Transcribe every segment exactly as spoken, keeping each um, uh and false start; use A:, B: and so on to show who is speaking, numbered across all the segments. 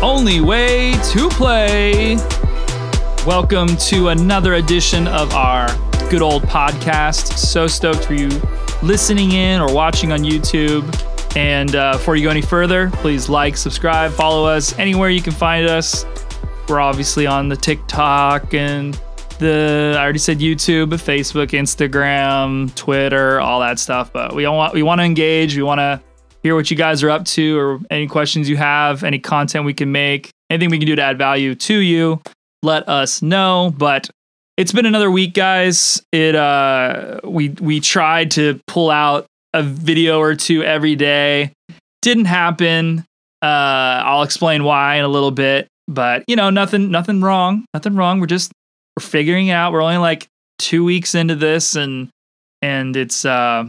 A: only way to play. Welcome to another edition of our good old podcast. So stoked for you listening in or watching on YouTube. And uh, before you go any further, please like, subscribe, follow us anywhere you can find us. We're obviously on the TikTok and the, I already said YouTube, but Facebook, Instagram, Twitter, all that stuff. But we don't want, we want to engage. We want to hear what you guys are up to, or any questions you have, any content we can make, anything we can do to add value to you. Let us know. But it's been another week, guys. It uh, we we tried to pull out a video or two every day. Didn't happen. Uh, I'll explain why in a little bit. But you know, nothing nothing wrong. Nothing wrong. We're just we're figuring it out. We're only like two weeks into this, and and it's uh,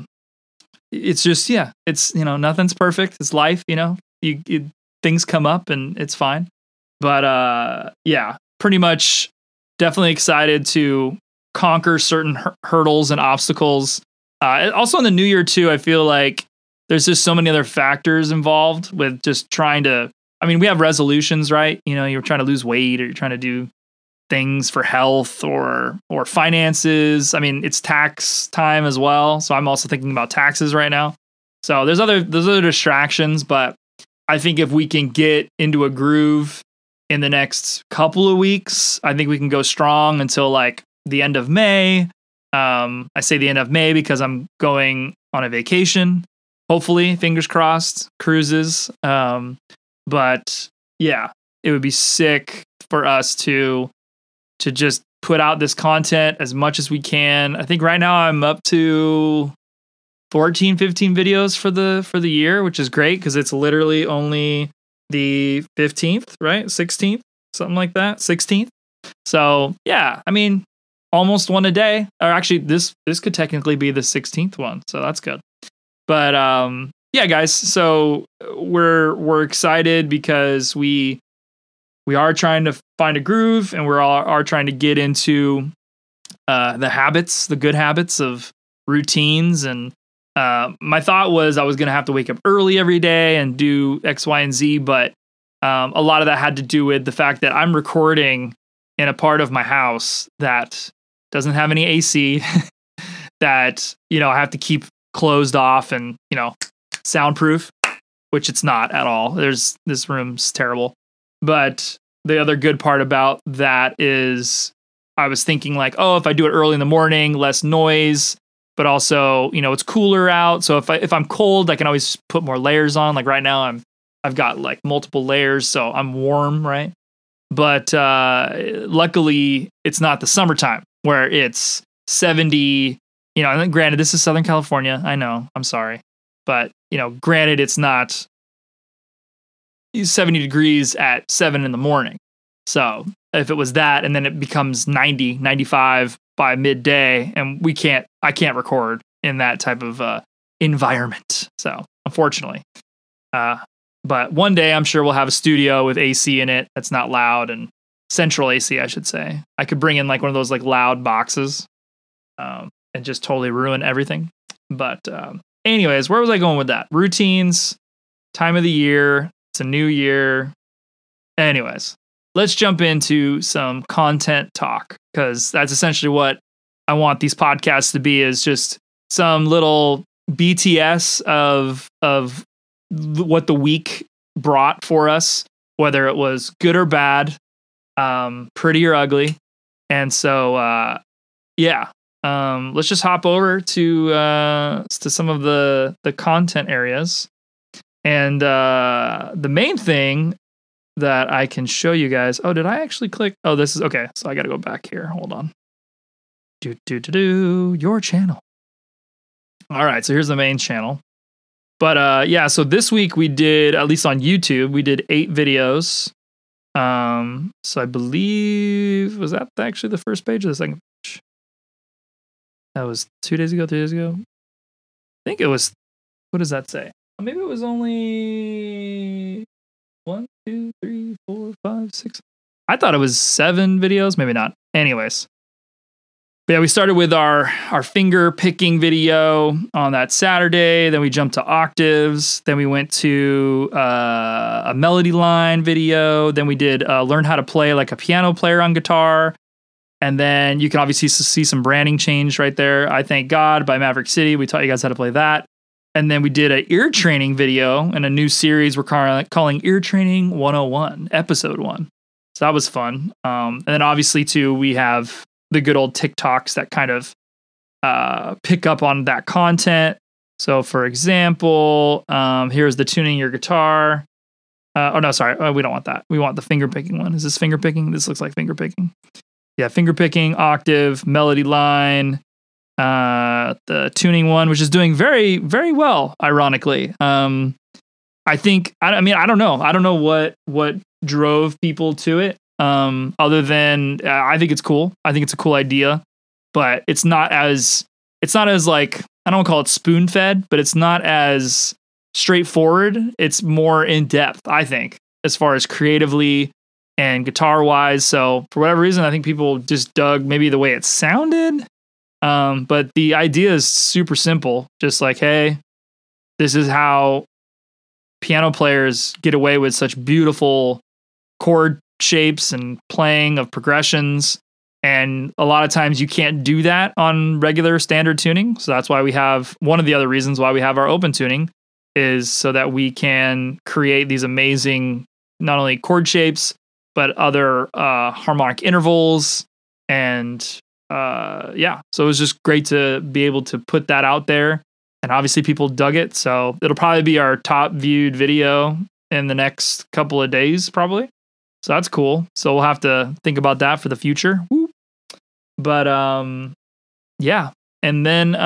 A: it's just yeah. It's you know, nothing's perfect. It's life. You know, you, you things come up, and it's fine. But uh, yeah, pretty much. Definitely excited to conquer certain hur- hurdles and obstacles. Uh, also in the new year too, I feel like there's just so many other factors involved with just trying to, I mean, we have resolutions, right? You know, you're trying to lose weight, or you're trying to do things for health or, or finances. I mean, it's tax time as well. So I'm also thinking about taxes right now. So there's other, there's other distractions, but I think if we can get into a groove in the next couple of weeks, I think we can go strong until like the end of May. Um, I say the end of May because I'm going on a vacation. Hopefully, fingers crossed, cruises. Um, but yeah, it would be sick for us to to just put out this content as much as we can. I think right now I'm up to fourteen, fifteen videos for the for the year, which is great because it's literally only the fifteenth, right? sixteenth, something like that. sixteenth. So yeah, I mean, almost one a day. Or actually, this this could technically be the sixteenth one. So that's good. But um, yeah, guys. So we're we're excited because we we are trying to find a groove, and we're all are trying to get into uh, the habits, the good habits of routines. And Uh, my thought was I was going to have to wake up early every day and do X, Y, and Z, but um, a lot of that had to do with the fact that I'm recording in a part of my house that doesn't have any A C, that, you know, I have to keep closed off and, you know, soundproof, which it's not at all. There's this room's terrible. But the other good part about that is I was thinking like, oh, if I do it early in the morning, less noise. But also, you know, it's cooler out. So if I if I'm cold, I can always put more layers on. Like right now, I'm I've got like multiple layers, so I'm warm, right? But uh, luckily, it's not the summertime where it's seventy. You know, and granted, this is Southern California. I know. I'm sorry, but you know, granted, it's not seventy degrees at seven in the morning. So if it was that, and then it becomes ninety, ninety-five by midday, and we can't, I can't record in that type of uh, environment. So unfortunately, uh, but one day I'm sure we'll have a studio with A C in it that's not loud, and central A C, I should say. I could bring in like one of those like loud boxes um, and just totally ruin everything. But um, anyways, where was I going with that? Routines, time of the year. It's a new year. Anyways. Let's jump into some content talk, because that's essentially what I want these podcasts to be, is just some little B T S of of what the week brought for us, whether it was good or bad, um, pretty or ugly. And so, uh, yeah, um, let's just hop over to uh, to some of the the content areas. And uh, the main thing that I can show you guys. Oh, did I actually click? Oh, this is okay. So I got to go back here. Hold on. Do, do, do, do. Your channel. All right. So here's the main channel. But uh, yeah, so this week we did, at least on YouTube, we did eight videos. Um, so I believe, was that actually the first page or the second page? That was two days ago, three days ago. I think it was, what does that say? Maybe it was only one, two, three, four, five, six. I thought it was seven videos. Maybe not. Anyways. But yeah, we started with our, our finger picking video on that Saturday. Then we jumped to octaves. Then we went to uh, a melody line video. Then we did uh, learn how to play like a piano player on guitar. And then you can obviously see some branding change right there. I Thank God by Maverick City. We taught you guys how to play that. And then we did an ear training video in a new series we're calling Ear Training one oh one, episode one. So that was fun. Um, and then obviously, too, we have the good old TikToks that kind of uh, pick up on that content. So, for example, um, here's the tuning your guitar. Uh, oh, no, sorry. Uh, we don't want that. We want the finger picking one. Is this finger picking? This looks like finger picking. Yeah, finger picking, octave, melody line. Uh, the tuning one, which is doing very, very well, ironically. Um, I think, I, I mean, I don't know. I don't know what, what drove people to it. Um, other than, uh, I think it's cool. I think it's a cool idea, but it's not as, it's not as like, I don't want to call it spoon fed, but it's not as straightforward. It's more in depth, I think, as far as creatively and guitar wise. So for whatever reason, I think people just dug maybe the way it sounded. Um, but the idea is super simple. Just like, hey, this is how piano players get away with such beautiful chord shapes and playing of progressions. And a lot of times you can't do that on regular standard tuning. So that's why we have, one of the other reasons why we have our open tuning is so that we can create these amazing, not only chord shapes, but other uh, harmonic intervals. And uh, yeah, so it was just great to be able to put that out there. And obviously people dug it. So it'll probably be our top viewed video in the next couple of days, probably. So that's cool. So we'll have to think about that for the future. Woo. But um, yeah. And then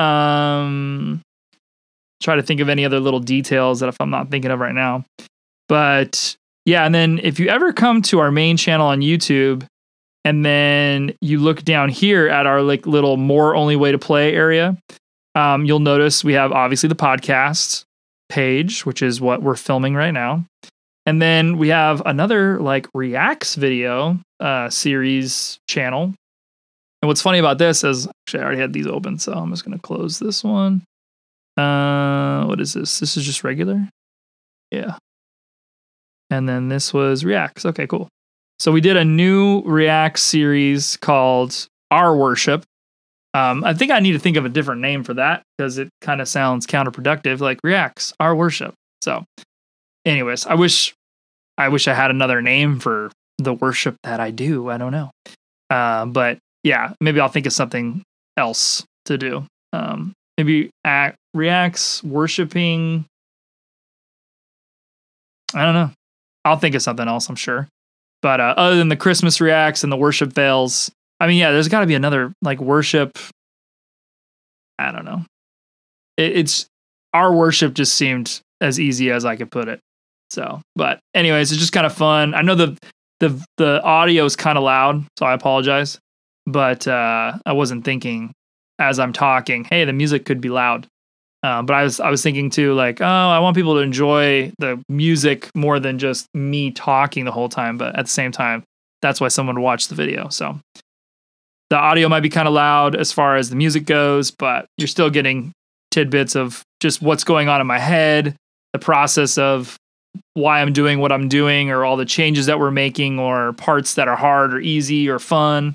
A: um, try to think of any other little details that if I'm not thinking of right now. But yeah, and then if you ever come to our main channel on YouTube, and then you look down here at our like little more only way to play area, um, you'll notice we have obviously the podcast page, which is what we're filming right now. And then we have another like reacts video uh, series channel. And what's funny about this is, actually I already had these open, so I'm just going to close this one. Uh, what is this? This is just regular. Yeah. And then this was reacts. Okay, cool. So we did a new React series called Our Worship. Um, I think I need to think of a different name for that because it kind of sounds counterproductive, like Reacts, Our Worship. So anyways, I wish I wish I had another name for the worship that I do. I don't know. Uh, but yeah, maybe I'll think of something else to do. Um, maybe act, Reacts, worshiping. I don't know. I'll think of something else, I'm sure. But uh, other than the Christmas reacts and the worship fails, I mean, yeah, there's got to be another like worship. I don't know. It, it's Our Worship just seemed as easy as I could put it. So, but anyways, it's just kind of fun. I know the the the audio is kind of loud, so I apologize. But uh, I wasn't thinking as I'm talking, hey, the music could be loud. Uh, but I was I was thinking too, like, oh, I want people to enjoy the music more than just me talking the whole time. But at the same time, that's why someone would watch the video. So the audio might be kind of loud as far as the music goes, but you're still getting tidbits of just what's going on in my head, the process of why I'm doing what I'm doing, or all the changes that we're making, or parts that are hard or easy or fun.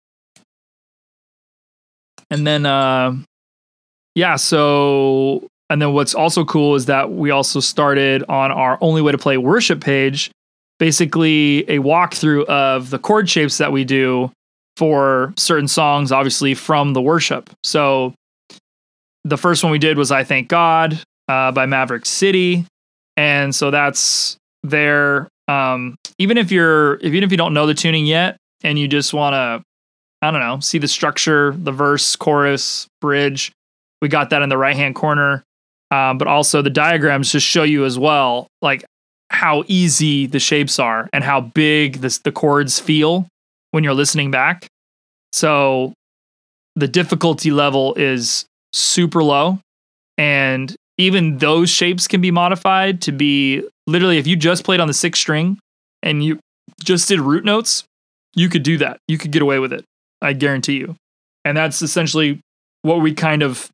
A: And then, uh, yeah, so, and then what's also cool is that we also started on our Only Way to Play worship page, basically a walkthrough of the chord shapes that we do for certain songs, obviously from the worship. So the first one we did was I Thank God uh, by Maverick City. And so that's there. Um, even if you're, even if you don't know the tuning yet and you just want to, I don't know, see the structure, the verse, chorus, bridge, we got that in the right-hand corner. Um, but also the diagrams just show you as well, like how easy the shapes are and how big this, the chords feel when you're listening back. So the difficulty level is super low. And even those shapes can be modified to be literally, if you just played on the sixth string and you just did root notes, you could do that. You could get away with it. I guarantee you. And that's essentially what we kind of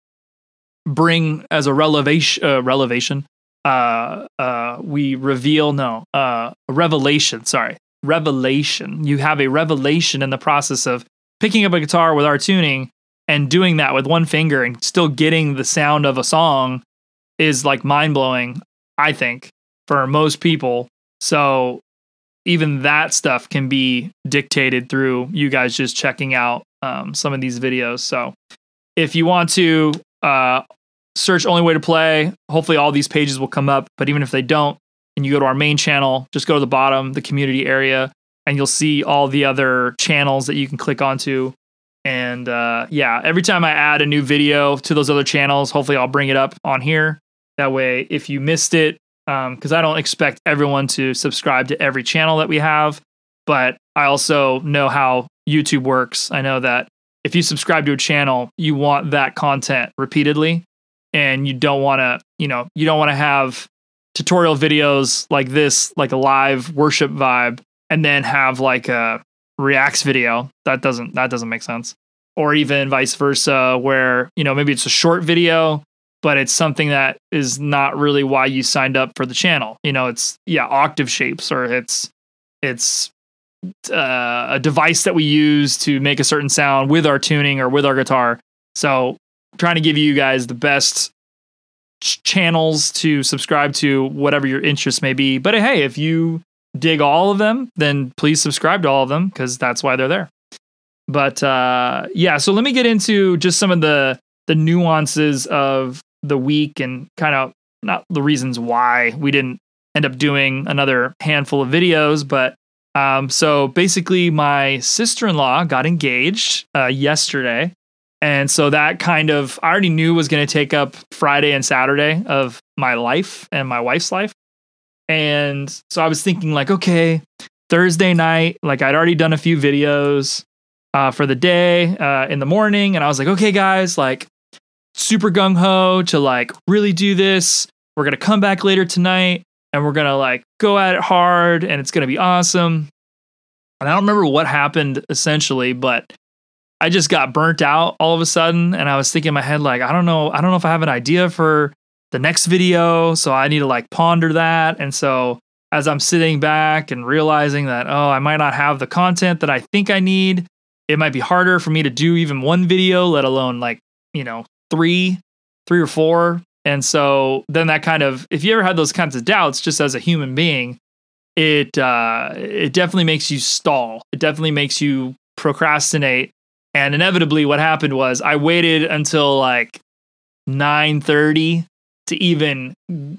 A: bring as a relevation, uh, relevation. Uh, uh, we reveal, no, uh, a revelation, sorry, revelation. You have a revelation in the process of picking up a guitar with our tuning and doing that with one finger and still getting the sound of a song is like mind blowing, I think, for most people. So even that stuff can be dictated through you guys just checking out um, some of these videos. So if you want to uh, search Only Way to Play, hopefully all these pages will come up. But even if they don't, and you go to our main channel, just go to the bottom, the community area, and you'll see all the other channels that you can click onto. And uh, yeah, every time I add a new video to those other channels, hopefully I'll bring it up on here. That way, if you missed it, because um, I don't expect everyone to subscribe to every channel that we have, but I also know how YouTube works. I know that if you subscribe to a channel, you want that content repeatedly, and you don't want to, you know, you don't want to have tutorial videos like this, like a live worship vibe, and then have like a Reacts video. That doesn't that doesn't make sense. Or even vice versa, where, you know, maybe it's a short video, but it's something that is not really why you signed up for the channel. You know, it's, yeah, octave shapes, or it's it's uh, a device that we use to make a certain sound with our tuning or with our guitar. So I'm trying to give you guys the best ch- channels to subscribe to, whatever your interest may be. But hey, if you dig all of them, then please subscribe to all of them, because that's why they're there. But uh, yeah, so let me get into just some of the the nuances of the week, and kind of not the reasons why we didn't end up doing another handful of videos. But um, so basically my sister-in-law got engaged uh, yesterday. And so that kind of, I already knew was going to take up Friday and Saturday of my life and my wife's life. And so I was thinking like, okay, Thursday night, like I'd already done a few videos uh, for the day uh, in the morning. And I was like, okay, guys, like super gung ho to like really do this. We're going to come back later tonight and we're going to like go at it hard, and it's going to be awesome. And I don't remember what happened essentially, but I just got burnt out all of a sudden. And I was thinking in my head, like, I don't know, I don't know if I have an idea for the next video. So I need to like ponder that. And so as I'm sitting back and realizing that, oh, I might not have the content that I think I need, it might be harder for me to do even one video, let alone like, you know, three, three or four. And so then that kind of, if you ever had those kinds of doubts, just as a human being, it, uh, it definitely makes you stall. It definitely makes you procrastinate. And inevitably what happened was I waited until like nine thirty to even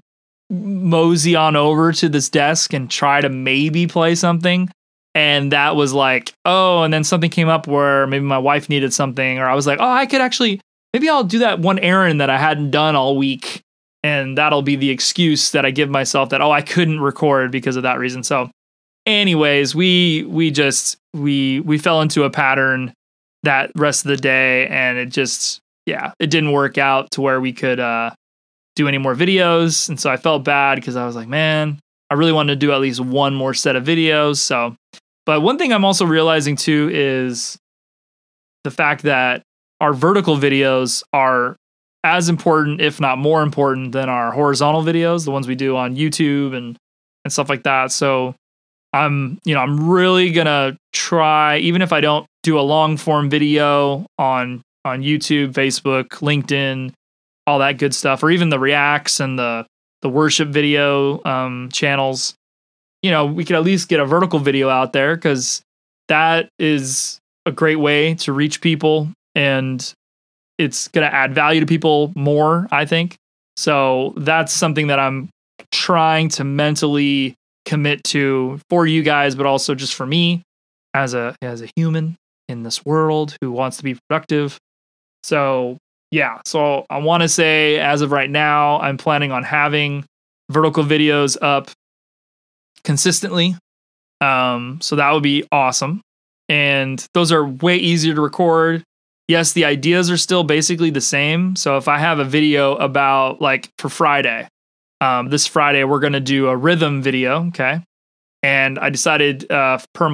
A: mosey on over to this desk and try to maybe play something. And that was like, oh, and then something came up where maybe my wife needed something, or I was like, oh, I could actually, maybe I'll do that one errand that I hadn't done all week. And that'll be the excuse that I give myself that, oh, I couldn't record because of that reason. So anyways, we, we just, we, we fell into a pattern that rest of the day, and it just, yeah, it didn't work out to where we could uh, do any more videos. And so I felt bad because I was like, man, I really wanted to do at least one more set of videos. So, but one thing I'm also realizing too is the fact that our vertical videos are as important, if not more important, than our horizontal videos, the ones we do on YouTube and, and stuff like that. So I'm, you know, I'm really gonna try, even if I don't do a long form video on on YouTube, Facebook, LinkedIn, all that good stuff, or even the Reacts and the the worship video um, channels. You know, we could at least get a vertical video out there, because that is a great way to reach people, and it's gonna add value to people more, I think. So that's something that I'm trying to mentally commit to for you guys, but also just for me as a as a human in this world who wants to be productive. So yeah, so I want to say as of right now, I'm planning on having vertical videos up consistently. Um, so that would be awesome. And those are way easier to record. Yes, the ideas are still basically the same. So if I have a video about, like for Friday, um, this Friday, we're going to do a rhythm video. Okay. And I decided, uh, per my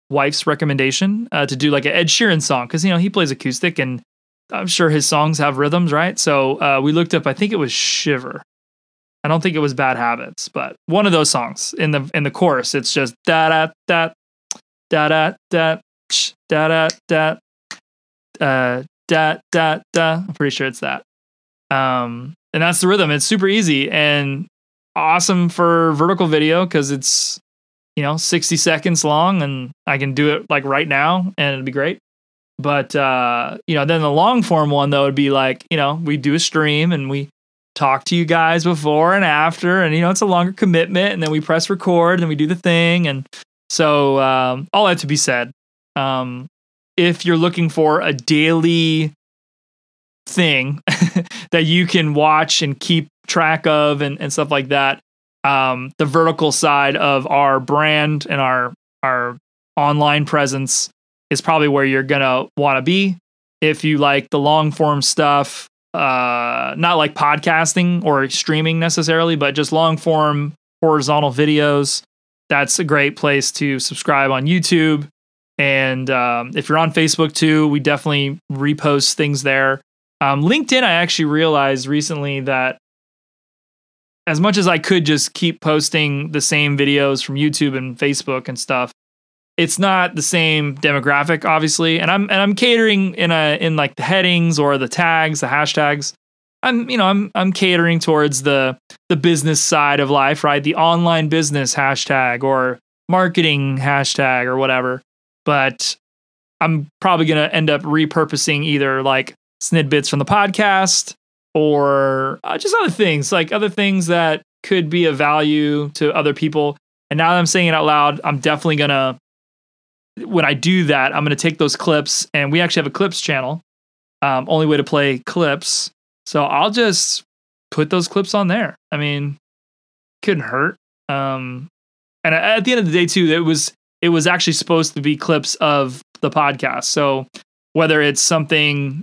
A: wife's recommendation uh, to do like an Ed Sheeran song because you know he plays acoustic and I'm sure his songs have rhythms, right? So uh, we looked up. I think it was Shiver. I don't think it was Bad Habits, but one of those songs in the in the chorus, it's just da da da da da da da da da uh da da da. I'm pretty sure it's that. Um, and that's the rhythm. It's super easy and awesome for vertical video because it's you know sixty seconds long, and I can do it like right now, and it'd be great. But uh, you know, then the long form one though would be like you know we do a stream and we talk to you guys before and after, and you know it's a longer commitment, and then we press record and we do the thing. And so um all that to be said, um if you're looking for a daily thing that you can watch and keep track of and, and stuff like that, um the vertical side of our brand and our our online presence is probably where you're gonna want to be. If you like the long form stuff, Uh, not like podcasting or streaming necessarily, but just long form horizontal videos, that's a great place to subscribe on YouTube. And um, if you're on Facebook too, we definitely repost things there. Um, LinkedIn, I actually realized recently that as much as I could just keep posting the same videos from YouTube and Facebook and stuff, it's not the same demographic, obviously, and I'm and I'm catering in a in like the headings or the tags, the hashtags. I'm you know I'm I'm catering towards the the business side of life, right? The online business hashtag or marketing hashtag or whatever. But I'm probably gonna end up repurposing either like snidbits from the podcast or uh, just other things, like other things that could be of value to other people. And now that I'm saying it out loud, I'm definitely gonna. When I do that, I'm going to take those clips, and we actually have a clips channel. Um, only way to play clips. So I'll just put those clips on there. I mean, couldn't hurt. Um, and at the end of the day, too, it was it was actually supposed to be clips of the podcast. So whether it's something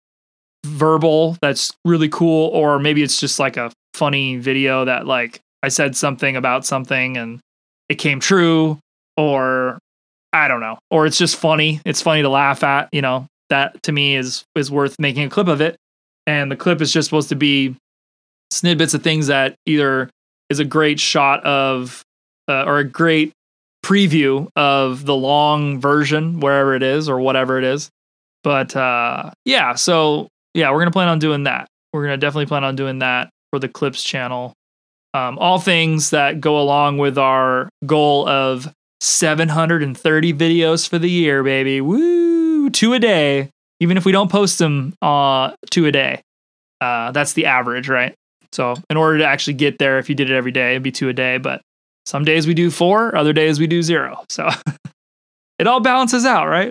A: verbal that's really cool, or maybe it's just like a funny video that like I said something about something and it came true, or I don't know. Or it's just funny. It's funny to laugh at, you know, that to me is, is worth making a clip of it. And the clip is just supposed to be snippets of things that either is a great shot of, uh, or a great preview of the long version, wherever it is or whatever it is. But uh, yeah, so yeah, we're going to plan on doing that. We're going to definitely plan on doing that for the clips channel. Um, all things that go along with our goal of seven hundred thirty videos for the year, baby. Woo! Two a day. Even if we don't post them uh, two a day. Uh, that's the average, right? So in order to actually get there, if you did it every day, it'd be two a day. But some days we do four, other days we do zero. So it all balances out, right?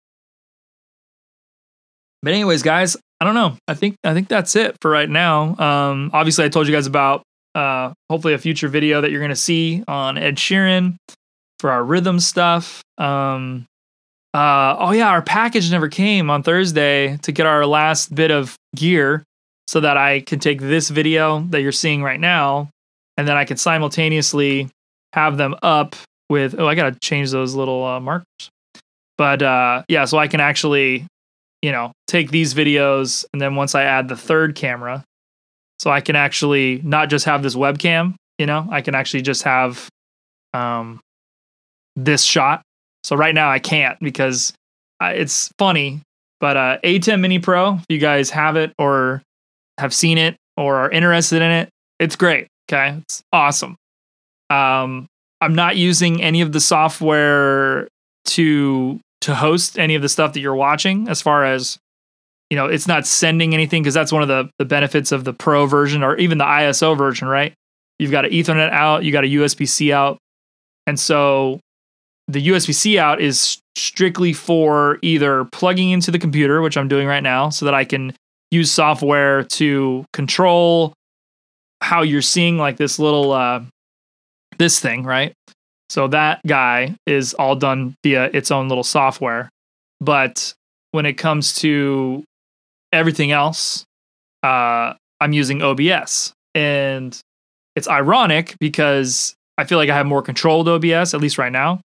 A: But anyways, guys, I don't know. I think I think that's it for right now. Um, obviously, I told you guys about uh, hopefully a future video that you're going to see on Ed Sheeran for our rhythm stuff. Um, uh, oh yeah, our package never came on Thursday to get our last bit of gear so that I can take this video that you're seeing right now, and then I can simultaneously have them up with, oh, I got to change those little uh, markers. But uh, yeah, so I can actually, you know, take these videos, and then once I add the third camera, so I can actually not just have this webcam, you know, I can actually just have um, this shot. So right now I can't because uh, it's funny, but uh, A ten Mini Pro, if you guys have it or have seen it or are interested in it, it's great. Okay, it's awesome. Um, I'm not using any of the software to to host any of the stuff that you're watching, as far as, you know, it's not sending anything, because that's one of the, the benefits of the Pro version or even the I S O version, right? You've got an Ethernet out, you got a U S B C out. And so the U S B C out is strictly for either plugging into the computer, which I'm doing right now, so that I can use software to control how you're seeing like this little, uh, this thing, right? So that guy is all done via its own little software. But when it comes to everything else, uh, I'm using O B S. And it's ironic because I feel like I have more control with O B S, at least right now.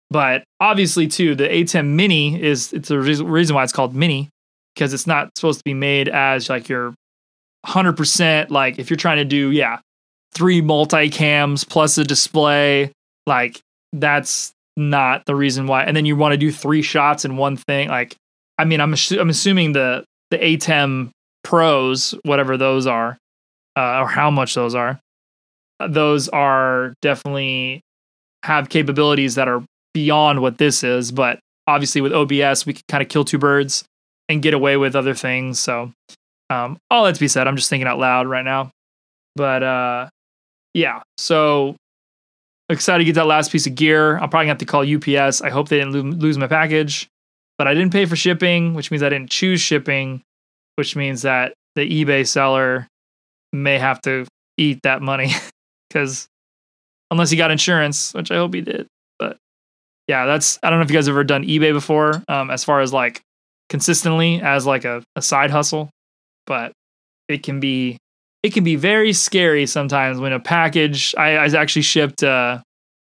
A: But obviously, too, the A ten Mini is it's a reason why it's called Mini, because it's not supposed to be made as like your one hundred percent, like if you're trying to do, yeah, three multi-cams plus a display, like that's not the reason why. And then you want to do three shots in one thing. Like, I mean, I'm assu- I'm assuming the the A ten Pros, whatever those are, uh, or how much those are, those are definitely have capabilities that are beyond what this is. But obviously with O B S, we can kind of kill two birds and get away with other things. So um, all that to be said, I'm just thinking out loud right now. But uh, yeah, so excited to get that last piece of gear. I'm probably gonna have to call U P S. I hope they didn't lo- lose my package, but I didn't pay for shipping, which means I didn't choose shipping, which means that the eBay seller may have to eat that money because unless he got insurance, which I hope he did. But yeah, that's, I don't know if you guys have ever done eBay before, um, as far as like consistently as like a, a side hustle, but it can be, it can be very scary sometimes when a package, I, I actually shipped uh,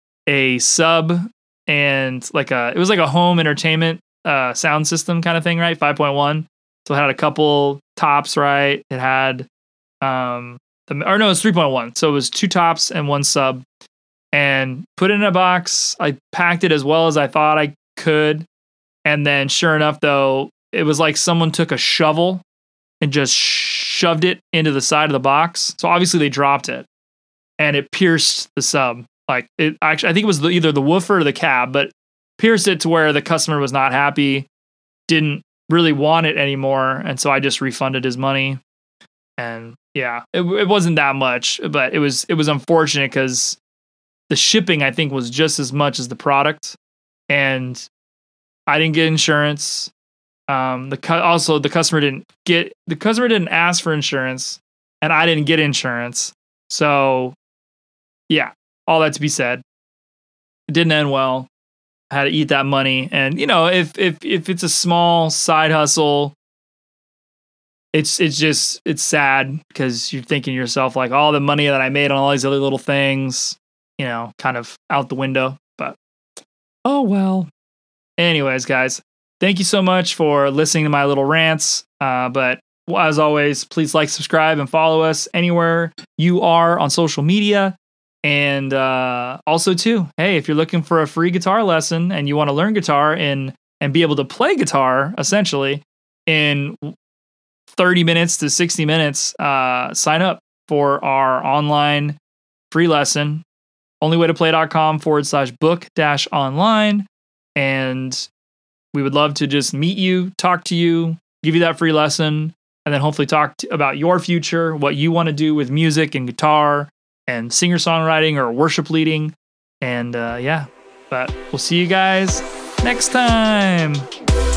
A: a sub and like a, it was like a home entertainment uh, sound system kind of thing, right? five point one. So it had a couple tops, right? It had, um, the, or no, it's three point one. So it was two tops and one sub, and put it in a box. I packed it as well as I thought I could. And then sure enough, though, it was like someone took a shovel and just shoved it into the side of the box. So obviously they dropped it and it pierced the sub. Like it actually, I think it was the, either the woofer or the cab, but pierced it to where the customer was not happy, didn't really want it anymore. And so I just refunded his money. And yeah, it, it wasn't that much, but it was, it was unfortunate because the shipping, I think, was just as much as the product. And I didn't get insurance. Um, the cu- also the customer didn't get the customer didn't ask for insurance, and I didn't get insurance. So, yeah, all that to be said, it didn't end well. I had to eat that money, and you know, if if if it's a small side hustle, it's it's just it's sad because you're thinking to yourself like all the money that I made on all these other little things, you know, kind of out the window. But oh well. Anyways, guys. Thank you so much for listening to my little rants. Uh, but as always, please like, subscribe, and follow us anywhere you are on social media. And uh, also, too, hey, if you're looking for a free guitar lesson and you want to learn guitar and and be able to play guitar, essentially, in thirty minutes to sixty minutes, uh, sign up for our online free lesson, onlywaytoplay.com forward slash book dash online. And we would love to just meet you, talk to you, give you that free lesson, and then hopefully talk to, about your future, what you want to do with music and guitar and singer-songwriting or worship leading. And uh, yeah, but we'll see you guys next time.